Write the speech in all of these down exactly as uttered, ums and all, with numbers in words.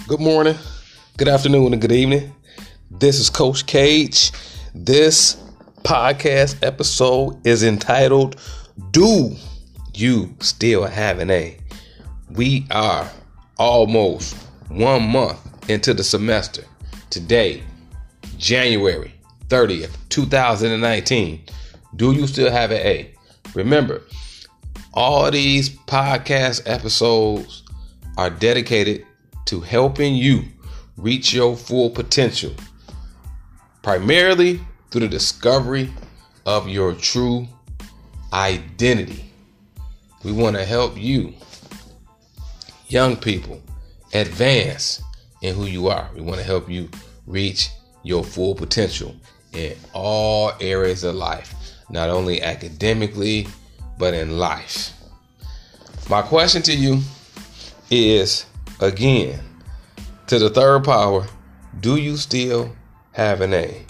Good morning, good afternoon, and good evening. This is Coach Cage. This podcast episode is entitled, Do You Still Have an A? We are almost one month into the semester. Today, January thirtieth, twenty nineteen. Do you still have an A? Remember, all these podcast episodes are dedicated to helping you reach your full potential, primarily through the discovery of your true identity. We want to help you, young people, advance in who you are. We want to help you reach your full potential in all areas of life, not only academically, but in life. My question to you is, again, to the third power, do you still have an A?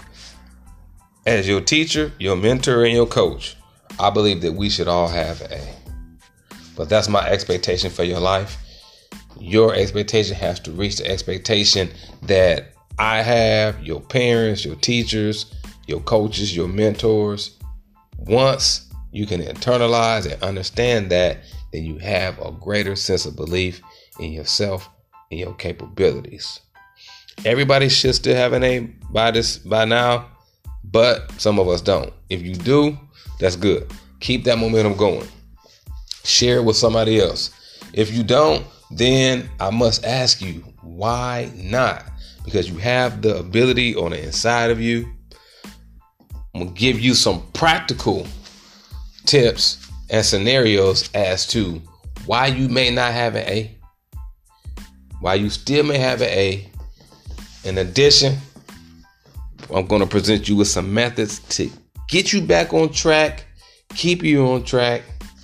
As your teacher, your mentor, and your coach, I believe that we should all have an A. But that's my expectation for your life. Your expectation has to reach the expectation that I have, your parents, your teachers, your coaches, your mentors. Once you can internalize and understand that, then you have a greater sense of belief in yourself and your capabilities. Everybody should still have an A by this by now, but some of us don't. If you do, that's good. Keep that momentum going. Share it with somebody else. If you don't, then I must ask you, why not? Because you have the ability on the inside of you. I'm going to give you some practical tips and scenarios as to why you may not have an A, why you still may have an A. In addition, I'm going to present you with some methods to get you back on track, keep you on track,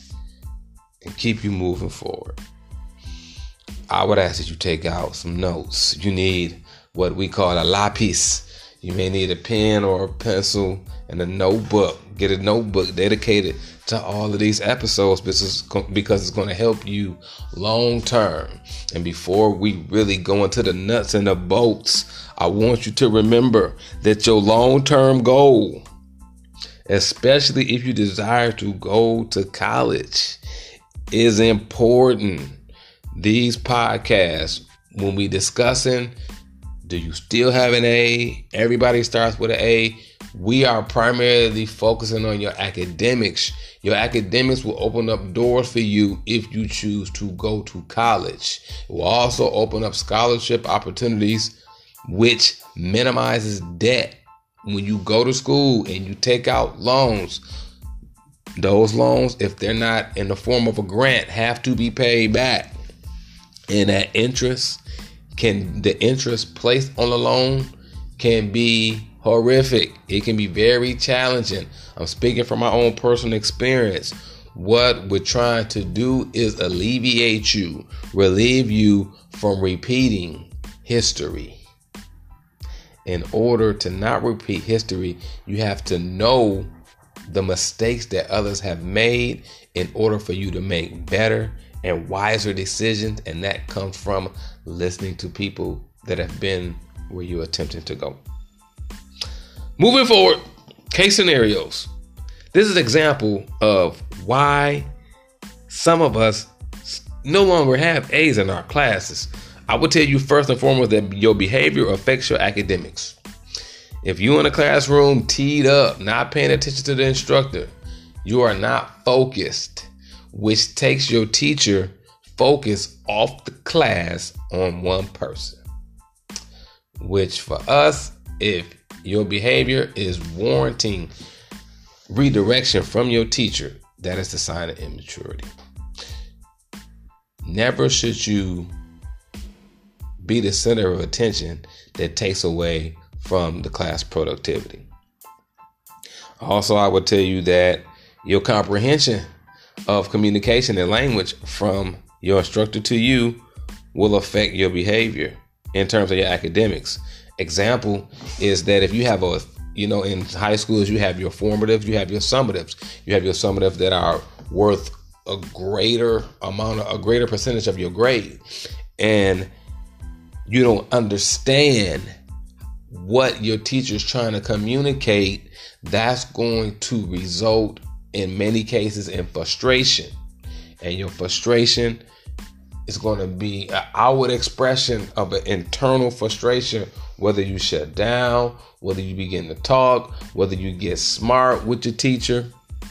and keep you moving forward. I would ask that you take out some notes. You need what we call a lapis. You may need a pen or a pencil and a notebook. Get a notebook dedicated to all of these episodes because it's going to help you long term. And before we really go into the nuts and the bolts, I want you to remember that your long term goal, especially if you desire to go to college, is important. These podcasts, when we discussing, do you still have an A? Everybody starts with an A. We are primarily focusing on your academics. Your academics will open up doors for you if you choose to go to college. It will also open up scholarship opportunities, which minimizes debt. When you go to school and you take out loans, those loans, if they're not in the form of a grant, have to be paid back. And that interest can, the interest placed on the loan can be horrific. It can be very challenging. I'm speaking from my own personal experience. What we're trying to do is alleviate you, relieve you from repeating history. In order to not repeat history, you have to know the mistakes that others have made in order for you to make better and wiser decisions. And that comes from listening to people that have been where you're attempting to go. Moving forward, case scenarios. This is an example of why some of us no longer have A's in our classes. I will tell you first and foremost that your behavior affects your academics. If you're in a classroom teed up, not paying attention to the instructor, you are not focused, which takes your teacher focus off the class on one person. Which for us, if your behavior is warranting redirection from your teacher, that is the sign of immaturity. Never should you be the center of attention that takes away from the class productivity. Also, I would tell you that your comprehension of communication and language from your instructor to you will affect your behavior in terms of your academics. Example is that if you have a, you know, in high schools, you have your formatives, you have your summatives, you have your summatives that are worth a greater amount, of, a greater percentage of your grade. And you don't understand what your teacher's trying to communicate, that's going to result in many cases in frustration. And your frustration is going to be an outward expression of an internal frustration, whether you shut down, whether you begin to talk, whether you get smart with your teacher,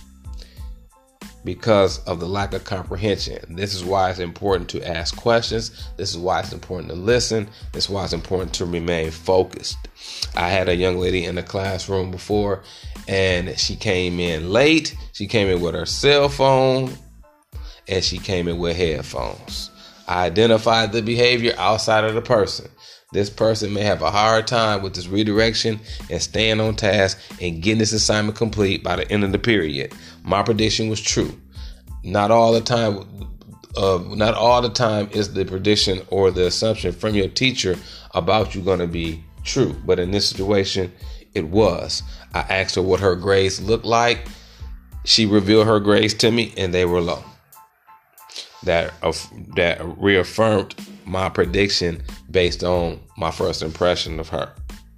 because of the lack of comprehension. This is why it's important to ask questions. This is why it's important to listen. This is why it's important to remain focused. I had a young lady in the classroom before, and she came in late. She came in with her cell phone, and she came in with headphones. I identified the behavior outside of the person. This person may have a hard time with this redirection and staying on task and getting this assignment complete by the end of the period. My prediction was true. Not all the time, uh, not all the time is the prediction or the assumption from your teacher about you going to be true. But in this situation, it was. I asked her what her grades looked like. She revealed her grades to me, and they were low. That uh, that reaffirmed my prediction based on my first impression of her.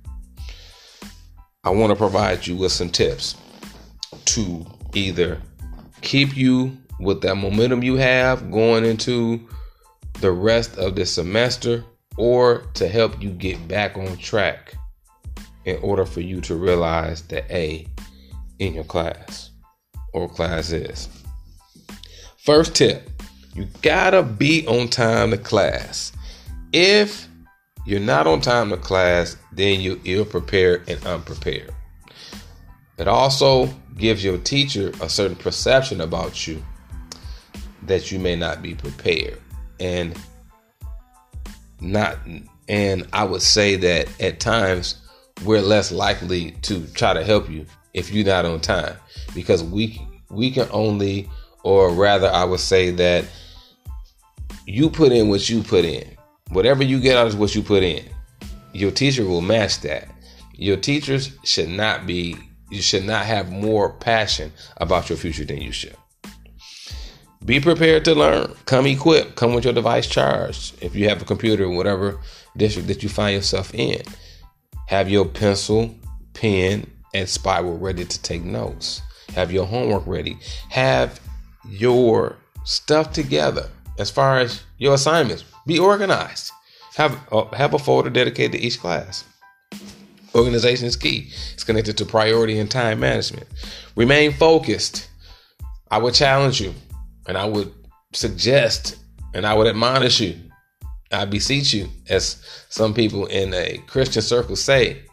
I want to provide you with some tips to either keep you with that momentum you have going into the rest of the semester, or to help you get back on track in order for you to realize the A in your class or class is. First tip. You gotta be on time to class. If you're not on time to class, then you're ill-prepared and unprepared. It also gives your teacher a certain perception about you that you may not be prepared. And not and I would say that at times we're less likely to try to help you if you're not on time, because we we can only, or rather I would say that you put in what you put in. Whatever you get out is what you put in. Your teacher will match that. Your teachers should not be, you should not have more passion about your future than you should. Be prepared to learn. Come equipped. Come with your device charged. If you have a computer in whatever district that you find yourself in, have your pencil, pen, and spiral ready to take notes. Have your homework ready. Have your stuff together. As far as your assignments, be organized. Have uh, have a folder dedicated to each class. Organization is key. It's connected to priority and time management. Remain focused. I would challenge you, and I would suggest, and I would admonish you. I beseech you, as some people in a Christian circle say,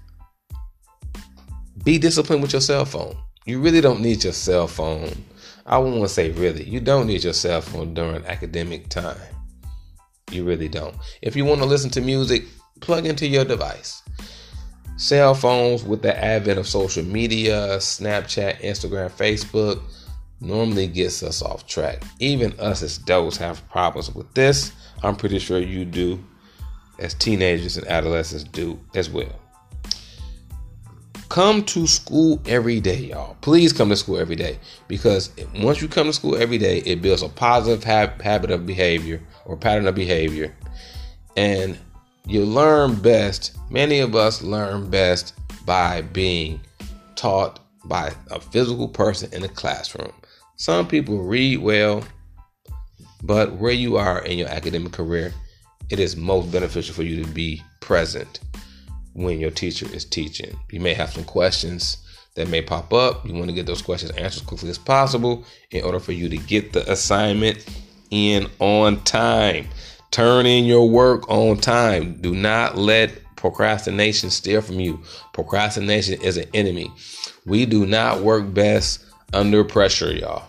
be disciplined with your cell phone. You really don't need your cell phone. I wouldn't want to say really. You don't need your cell phone during academic time. You really don't. If you want to listen to music, plug into your device. Cell phones, with the advent of social media, Snapchat, Instagram, Facebook, normally gets us off track. Even us as adults have problems with this. I'm pretty sure you do, as teenagers and adolescents do as well. Come to school every day, y'all. Please come to school every day, because once you come to school every day, it builds a positive ha- habit of behavior or pattern of behavior. And you learn best. Many of us learn best by being taught by a physical person in the classroom. Some people read well, but where you are in your academic career, it is most beneficial for you to be present when your teacher is teaching. You may have some questions that may pop up. You want to get those questions answered as quickly as possible in order for you to get the assignment in on time. Turn in your work on time. Do not let procrastination steal from you. Procrastination is an enemy. We do not work best under pressure, y'all.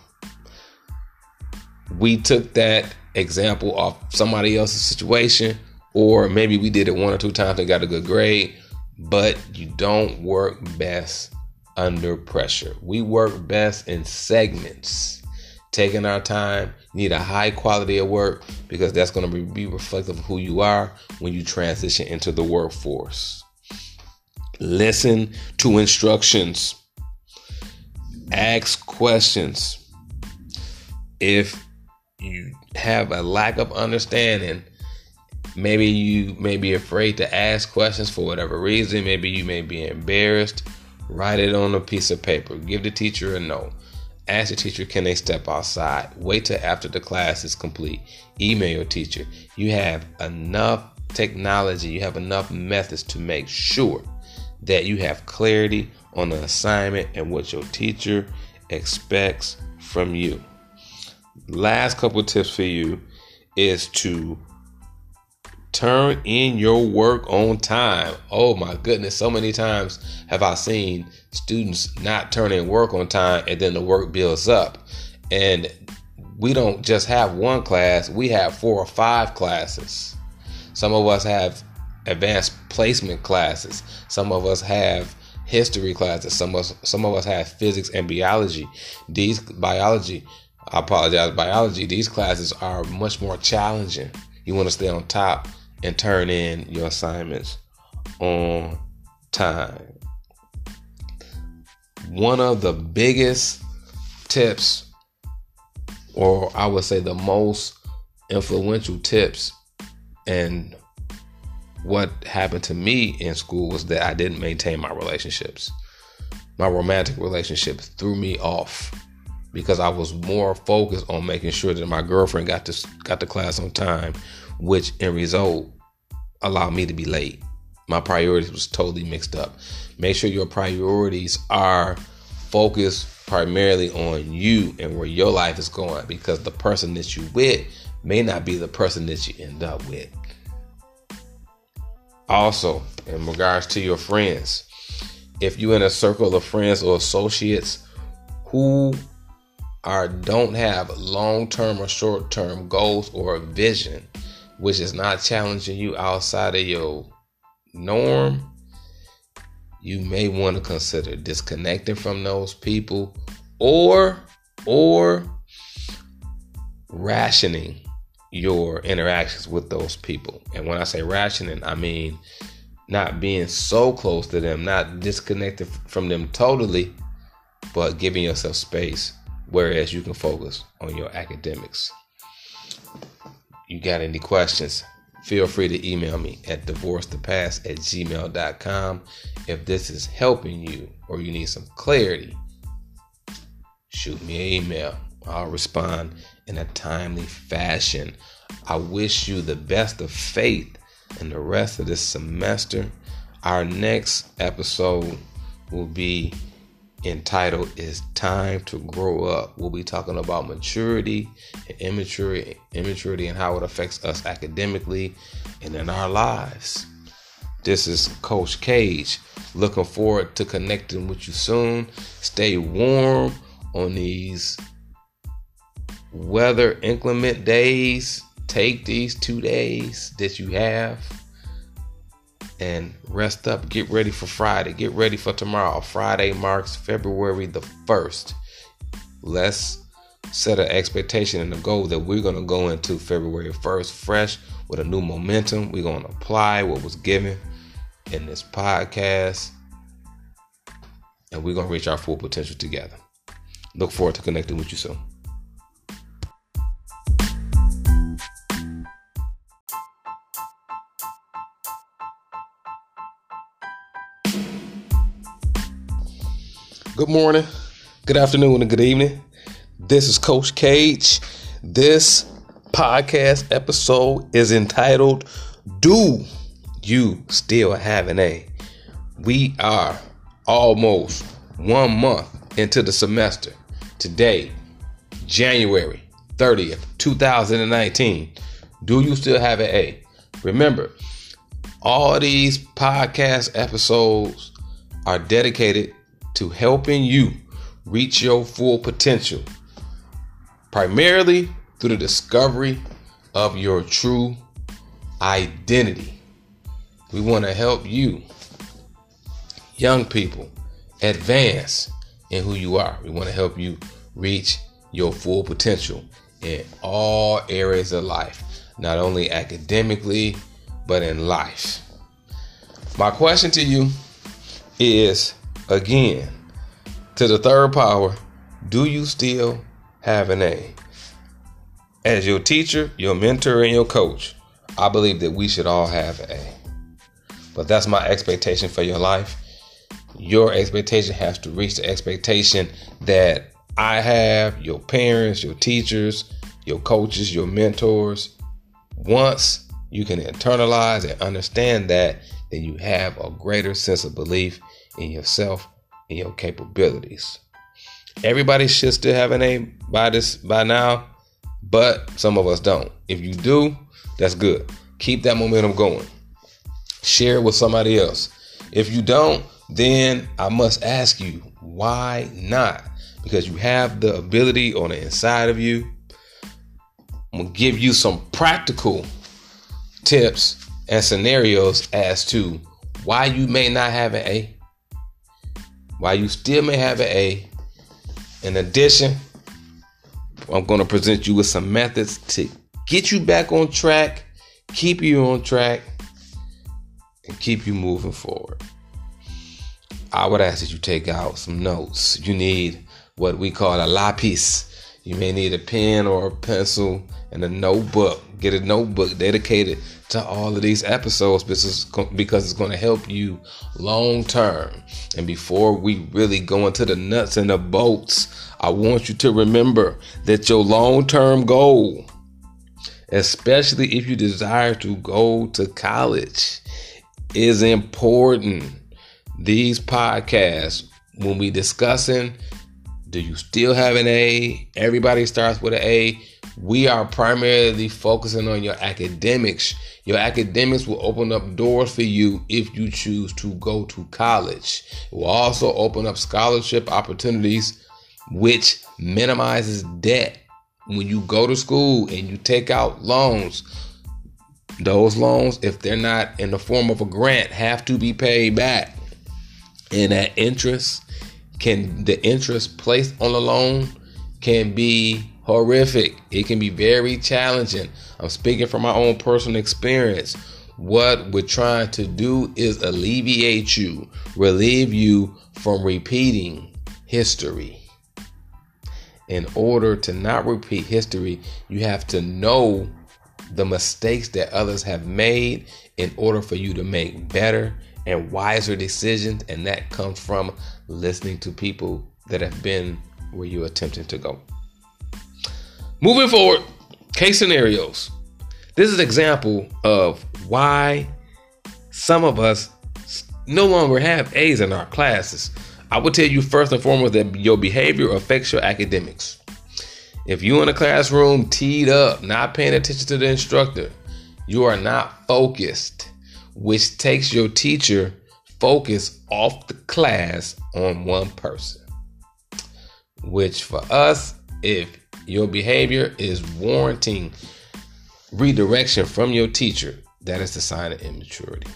We took that example off somebody else's situation, or maybe we did it one or two times and got a good grade, but you don't work best under pressure. We work best in segments, taking our time. You need a high quality of work, because that's going to be reflective of who you are when you transition into the workforce. Listen to instructions. Ask questions. If you have a lack of understanding, Maybe you may be afraid to ask questions for whatever reason. Maybe you may be embarrassed. Write it on a piece of paper. Give the teacher a note. Ask the teacher, can they step outside? Wait till after the class is complete. Email your teacher. You have enough technology. You have enough methods to make sure that you have clarity on the assignment and what your teacher expects from you. Last couple of tips for you is to turn in your work on time. Oh my goodness, so many times have I seen students not turn in work on time, and then the work builds up. And we don't just have one class, we have four or five classes. Some of us have advanced placement classes. Some of us have history classes. Some of us, some of us have physics and biology. These biology, I apologize, biology, these classes are much more challenging. You want to stay on top and turn in your assignments on time. One of the biggest tips, or I would say the most influential tips, and what happened to me in school was that I didn't maintain my relationships. My romantic relationships threw me off because I was more focused on making sure that my girlfriend got to got to class on time, which in result allowed me to be late. My priorities was totally mixed up. Make sure your priorities are focused primarily on you and where your life is going, because the person that you with may not be the person that you end up with. Also, in regards to your friends, if you're in a circle of friends or associates who are don't have long-term or short-term goals or a vision, which is not challenging you outside of your norm, you may want to consider disconnecting from those people or or rationing your interactions with those people. And when I say rationing, I mean not being so close to them, not disconnected from them totally, but giving yourself space, whereas you can focus on your academics. You got any questions? Feel free to email me at divorce the past at gmail dot com. If this is helping you or you need some clarity, shoot me an email. I'll respond in a timely fashion. I wish you the best of faith in the rest of this semester. Our next episode will be entitled "It's Time to Grow Up." We'll be talking about maturity and immaturity, immaturity and how it affects us academically and in our lives. This is Coach Cage. Looking forward to connecting with you soon. Stay warm on these weather inclement days. Take these two days that you have and rest up. Get ready for Friday. Get ready for tomorrow. Friday marks February the first. Let's set an expectation and a goal that we're going to go into February first fresh with a new momentum. We're going to apply what was given in this podcast, and we're going to reach our full potential together. Look forward to connecting with you soon. Good morning, good afternoon, and good evening. This is Coach Cage. This podcast episode is entitled, "Do You Still Have an A?" We are almost one month into the semester. Today, January thirtieth, twenty nineteen. Do you still have an A? Remember, all these podcast episodes are dedicated to helping you reach your full potential, primarily through the discovery of your true identity. We want to help you, young people, advance in who you are. We want to help you reach your full potential in all areas of life, not only academically, but in life. My question to you is, again, to the third power, do you still have an A? As your teacher, your mentor, and your coach, I believe that we should all have an A. But that's my expectation for your life. Your expectation has to reach the expectation that I have, your parents, your teachers, your coaches, your mentors. Once you can internalize and understand that, then you have a greater sense of belief in yourself and your capabilities. Everybody should still have an A by this by now, but some of us don't. If you do, that's good. Keep that momentum going. Share it with somebody else. If you don't, then I must ask you, why not? Because you have the ability on the inside of you. I'm going to give you some practical tips and scenarios as to why you may not have an A, why you still may have an A. In addition, I'm going to present you with some methods to get you back on track, keep you on track, and keep you moving forward. I would ask that you take out some notes. You need what we call a lapis. You may need a pen or a pencil and a notebook. Get a notebook dedicated to all of these episodes because it's going to help you long term. And before we really go into the nuts and the bolts, I want you to remember that your long term goal, especially if you desire to go to college, is important. These podcasts, when we discussing, do you still have an A? Everybody starts with an A. We are primarily focusing on your academics. Your academics will open up doors for you if you choose to go to college. It will also open up scholarship opportunities, which minimizes debt. When you go to school and you take out loans, those loans, if they're not in the form of a grant, have to be paid back. And that interest can, the interest placed on the loan can be horrific. It can be very challenging. I'm speaking from my own personal experience. What we're trying to do is alleviate you, relieve you from repeating history. In order to not repeat history, you have to know the mistakes that others have made in order for you to make better and wiser decisions. And that comes from listening to people that have been where you're attempting to go. Moving forward, case scenarios. This is an example of why some of us no longer have A's in our classes. I will tell you first and foremost that your behavior affects your academics. If you're in a classroom teed up, not paying attention to the instructor, you are not focused, which takes your teacher focus off the class on one person. Which for us, if your behavior is warranting redirection from your teacher, that is the sign of immaturity.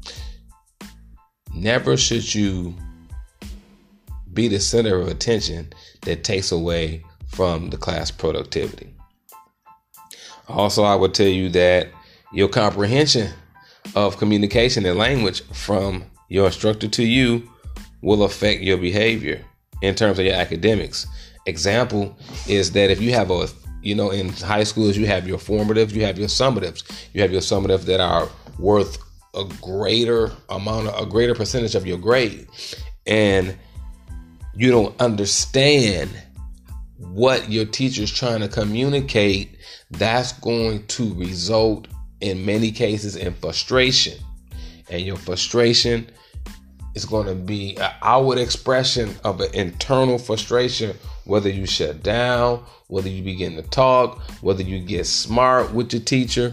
Never should you be the center of attention that takes away from the class productivity. Also, I would tell you that your comprehension of communication and language from your instructor to you will affect your behavior in terms of your academics. Example is that if you have a, you know, in high schools, you have your formatives, you have your summatives, you have your summatives that are worth a greater amount, of, a greater percentage of your grade. And you don't understand what your teacher's trying to communicate, that's going to result in many cases in frustration. And your frustration is going to be an outward expression of an internal frustration, whether you shut down, whether you begin to talk, whether you get smart with your teacher,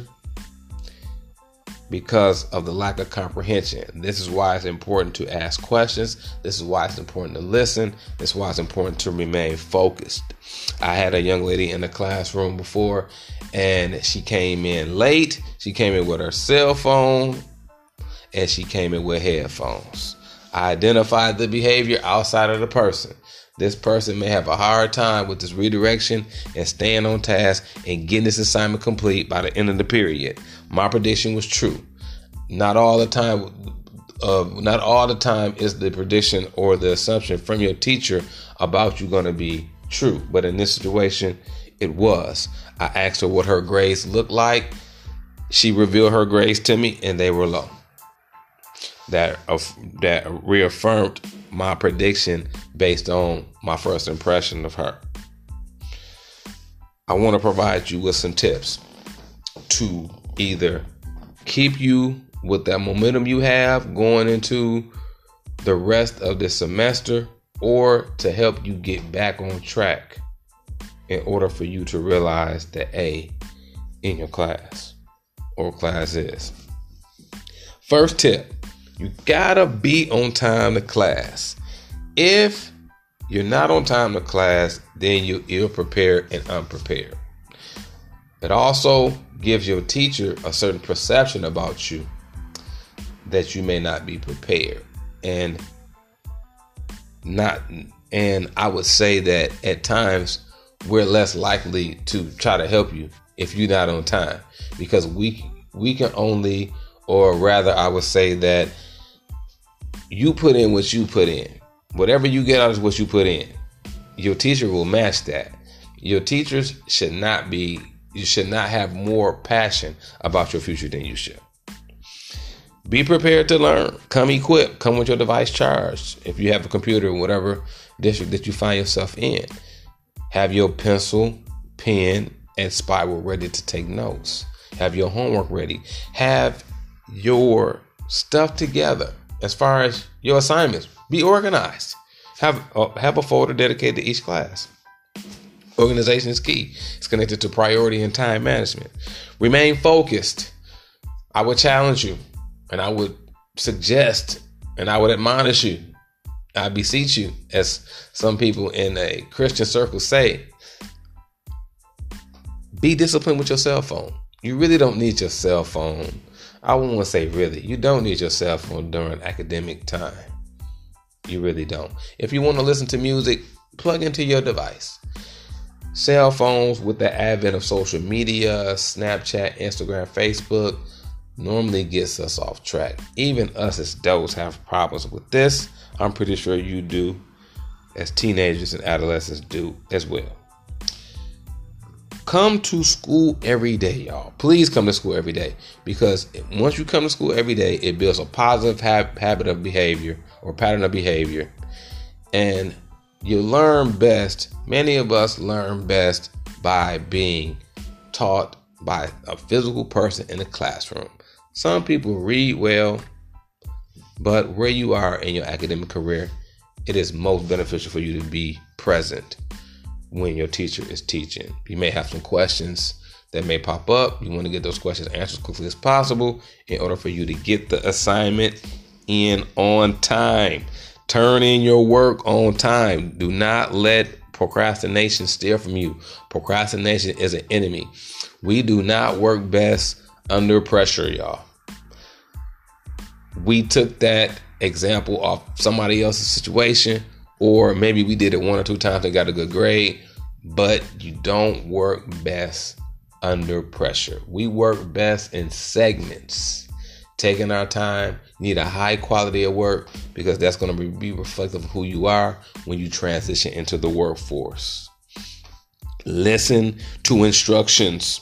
because of the lack of comprehension. This is why it's important to ask questions. This is why it's important to listen. This is why it's important to remain focused. I had a young lady in the classroom before, and she came in late. She came in with her cell phone, and she came in with headphones. I identified the behavior outside of the person. This person may have a hard time with this redirection and staying on task and getting this assignment complete by the end of the period. My prediction was true. Not all the time, uh, not all the time is the prediction or the assumption from your teacher about you going to be true. But in this situation, it was. I asked her what her grades looked like. she revealed her grades to me, and they were low. That uh, that reaffirmed my prediction based on my first impression of her. I want to provide you with some tips to either keep you with that momentum you have going into the rest of this semester, or to help you get back on track in order for you to realize the A in your class or class is. First tip, you gotta be on time to class. If you're not on time to class, then you're ill prepared and unprepared. It also gives your teacher a certain perception about you that you may not be prepared. And not and I would say that at times we're less likely to try to help you if you're not on time, because we we can only, or rather I would say that you put in what you put in. Whatever you get out is what you put in. Your teacher will match that. Your teachers should not be, you should not have more passion about your future than you should. Be prepared to learn. Come equipped. Come with your device charged. If you have a computer in whatever district that you find yourself in, have your pencil, pen, and spiral ready to take notes. Have your homework ready. Have your stuff together as far as your assignments. Be organized. Have, uh, have a folder dedicated to each class. Organization is key. It's connected to priority and time management. Remain focused. I would challenge you, and I would suggest, and I would admonish you, I beseech you, as some people in a Christian circle say, be disciplined with your cell phone. You really don't need your cell phone. I won't want to say really. You don't need your cell phone during academic time. You really don't. If you want to listen to music, plug into your device. Cell phones, with the advent of social media, Snapchat, Instagram, Facebook, normally gets us off track. Even us as adults have problems with this. I'm pretty sure you do, as teenagers and adolescents do as well. Come to school every day, y'all. Please come to school every day, because once you come to school every day, it builds a positive ha- habit of behavior or pattern of behavior. And you learn best. Many of us learn best by being taught by a physical person in the classroom. Some people read well, but where you are in your academic career, it is most beneficial for you to be present when your teacher is teaching. You may have some questions that may pop up. You want to get those questions answered as quickly as possible in order for you to get the assignment in on time. Turn in your work on time. Do not let procrastination steal from you. Procrastination is an enemy. We do not work best under pressure, y'all. We took that example off somebody else's situation, or maybe we did it one or two times and got a good grade, but you don't work best under pressure. We work best in segments, taking our time. You need a high quality of work, because that's going to be reflective of who you are when you transition into the workforce. Listen to instructions.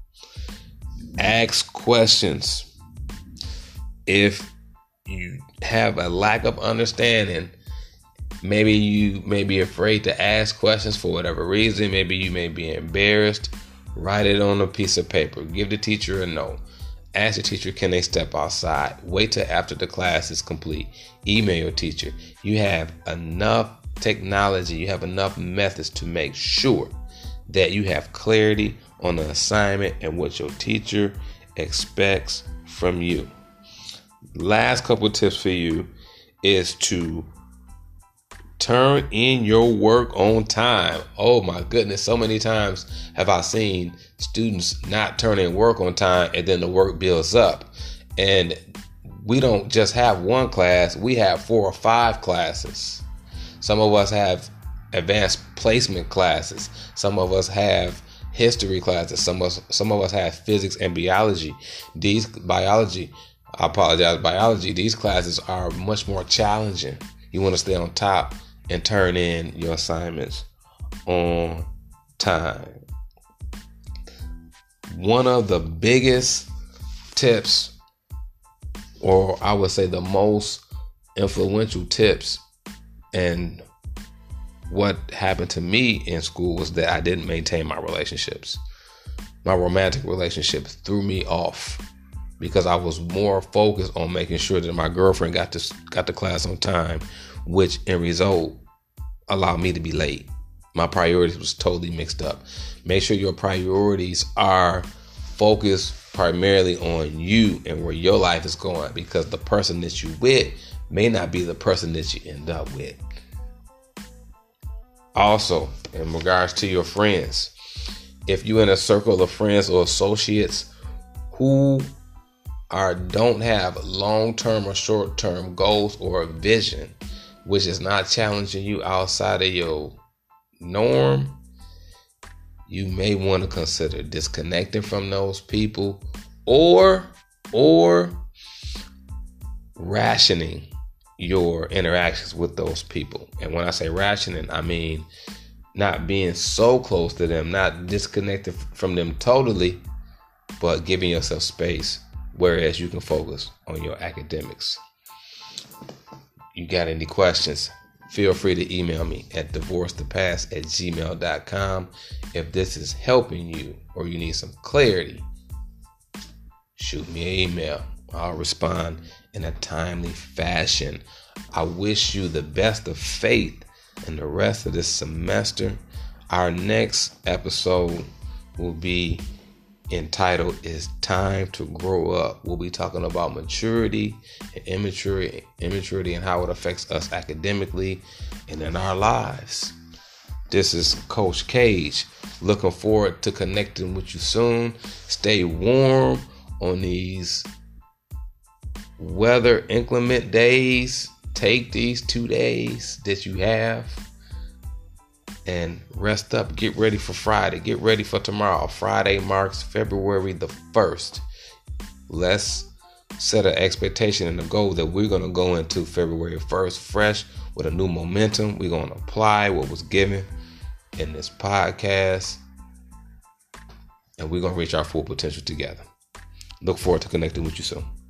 Ask questions. If you have a lack of understanding, maybe you may be afraid to ask questions for whatever reason. Maybe you may be embarrassed. Write it on a piece of paper. Give the teacher a note. Ask the teacher, can they step outside? Wait till after the class is complete. Email your teacher. You have enough technology. You have enough methods to make sure that you have clarity on the assignment and what your teacher expects from you. Last couple of tips for you is to turn in your work on time. Oh my goodness, so many times have I seen students not turn in work on time, and then the work builds up. And we don't just have one class, we have four or five classes. Some of us have advanced placement classes. Some of us have history classes. Some of us, some of us have physics and biology. These biology, I apologize, biology, these classes are much more challenging. You want to stay on top and turn in your assignments on time. One of the biggest tips, or I would say the most influential tips, and what happened to me in school was that I didn't maintain my relationships. My romantic relationships threw me off because I was more focused on making sure that my girlfriend got to got to class on time, which in result allowed me to be late. My priorities was totally mixed up. Make sure your priorities are focused primarily on you and where your life is going, because the person that you with may not be the person that you end up with. Also, in regards to your friends, if you're in a circle of friends or associates who are don't have long-term or short-term goals or a vision, which is not challenging you outside of your norm, you may want to consider disconnecting from those people, or or rationing your interactions with those people. And when I say rationing, I mean not being so close to them, not disconnected from them totally, but giving yourself space, whereas you can focus on your academics. You got any questions? Feel free to email me at divorce the past at gmail dot com. If this is helping you or you need some clarity, shoot me an email. I'll respond in a timely fashion. I wish you the best of faith in the rest of this semester. Our next episode will be entitled "It's Time to Grow Up." We'll be talking about maturity and immaturity, immaturity and how it affects us academically and in our lives. This is Coach Cage. Looking forward to connecting with you soon. Stay warm on these weather inclement days. Take these two days that you have and rest up. Get ready for Friday. Get ready for tomorrow. Friday marks February the first. Let's set an expectation and a goal that we're going to go into February first fresh with a new momentum. We're going to apply what was given in this podcast, and we're going to reach our full potential together. Look forward to connecting with you soon.